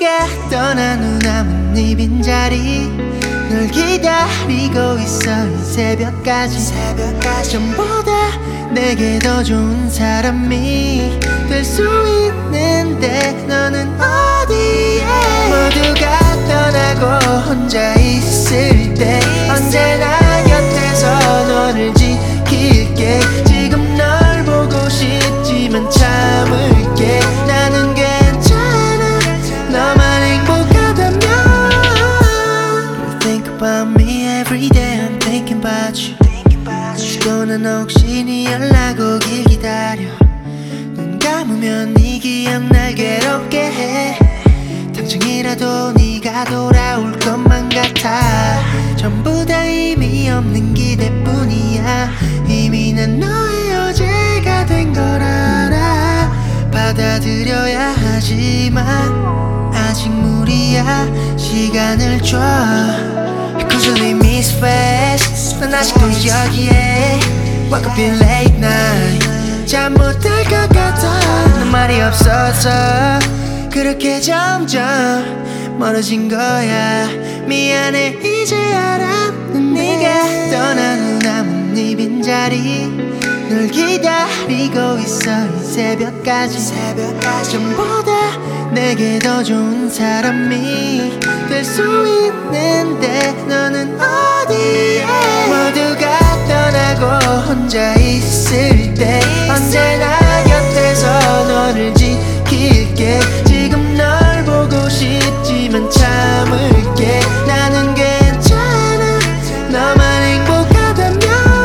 네가 떠난 후 남은 네 빈자리 널 기다리고 있어 이 새벽까지 전보다 내게 더 좋은 사람이 될 수 있는데 너는 어디에 모두가 떠나고 혼자 있을 때 언제나 곁에서 너를 지킬게 지금 널 보고 싶지만 참을게 나는 괜찮아 너만 행복하다면 You think about me every day I'm thinking about you 쉬고 난 혹시 네 연락 오길 기다려 눈 감으면 네 기억 날 괴롭게 해 당장이라도 네가 돌아올 것만 같아 전부 다 의미 없는 기대뿐이야 이미 난 너의 여제가 된 걸 알아 받아들여야 하지만 아직 무리야 시간을 줘 Cause you leave me fast 난 아직도 여기에 Wake up in late night 잠 못 들 것 같아 넌 말이 없어서 그렇게 점점 멀어진 거야 미안해 이제 알아 난 네가 떠난 후 남은 네 빈자리 널 기다리고 있어 이 새벽까지 전보다 내게 더 좋은 사람이 될 수 있는데 너는 어디에 모두가 떠나고 혼자 있을 때 언제나 곁에서 너를 지킬게 지금 널 보고 싶지만 참을게 나는 괜찮아 너만 행복하다면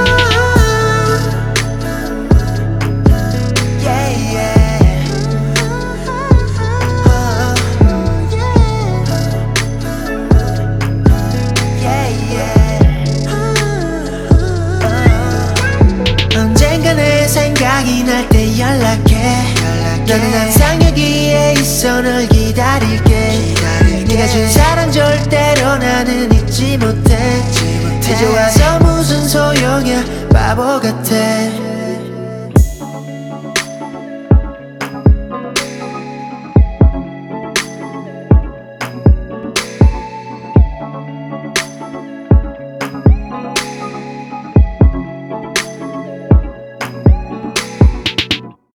yeah, yeah. Yeah, yeah. 언젠가 내 생각이 날 때 연락해 나는 항상 여기에 있어 널 기다릴게 네가 준 사랑 절대로 나는 잊지 못해 이제 와서 무슨 소용이야 바보 같아